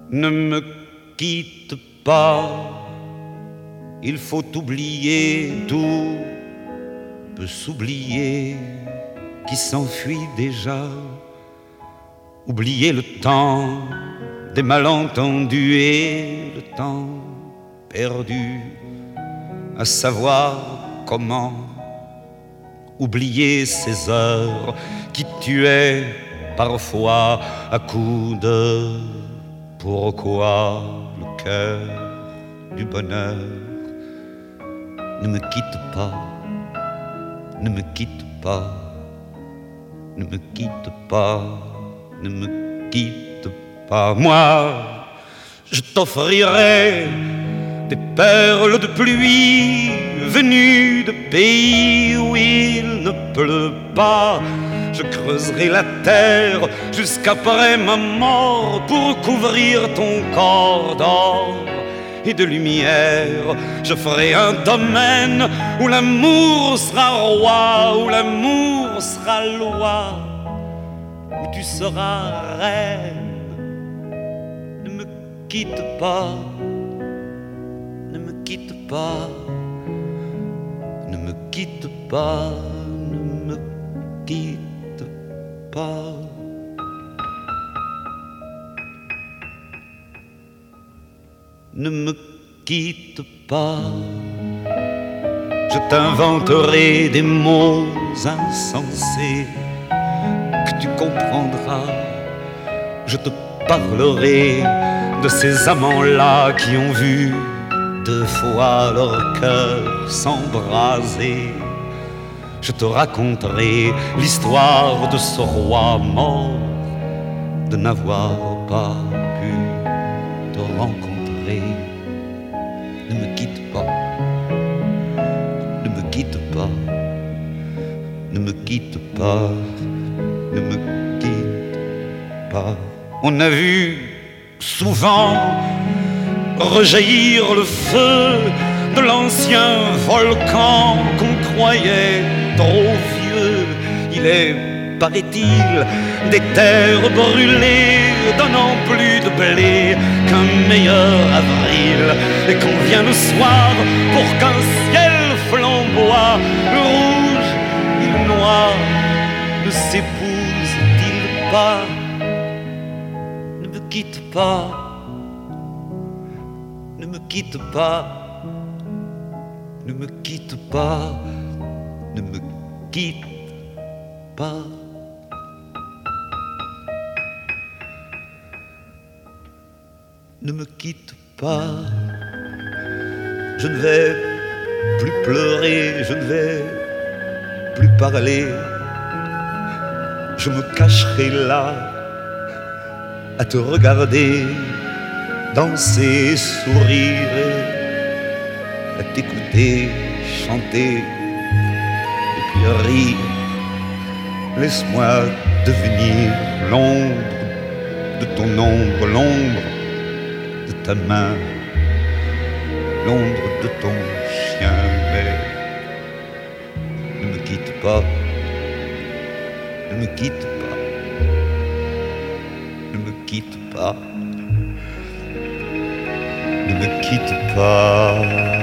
Ne me quitte pas, il faut oublier, tout peut s'oublier qui s'enfuit déjà. Oublier le temps des malentendus et le temps perdu à savoir comment. Oublier ces heures qui tuaient parfois à coups de pourquoi le cœur du bonheur. Ne me quitte pas, ne me quitte pas, ne me quitte pas, ne me quitte pas. Moi, je t'offrirai des perles de pluie venues de pays où il ne pleut pas. Je creuserai la terre jusqu'après ma mort pour couvrir ton corps d'or et de lumière. Je ferai un domaine où l'amour sera roi, où l'amour sera loi, où tu seras reine. Ne me quitte pas, ne me quitte pas, ne me quitte pas, ne me quitte pas. Ne me quitte pas, je t'inventerai des mots insensés que tu comprendras. Je te parlerai de ces amants-là qui ont vu 2 fois leur cœur s'embraser. Je te raconterai l'histoire de ce roi mort, de n'avoir pas pu te rencontrer. Ne me quitte pas, ne me quitte pas, ne me quitte pas, ne me quitte pas. On a vu souvent rejaillir le feu de l'ancien volcan qu'on croyait trop vieux. Il est, paraît-il, des terres brûlées donnant plus de blé qu'un meilleur avril, et qu'on vient le soir pour qu'un ciel flamboie. Le rouge et le noir ne s'épousent-ils pas? Ne me quitte pas, ne me quitte pas, ne me quitte pas, ne me quitte pas. Ne me quitte pas, je ne vais plus pleurer, je ne vais plus parler. Je me cacherai là à te regarder danser, sourire, à t'écouter chanter et puis rire. Laisse-moi devenir l'ombre de ton ombre, l'ombre de ta main, l'ombre de ton chien. Mais ne me quitte pas, ne me quitte pas, ne me quitte pas, ne me quitte pas.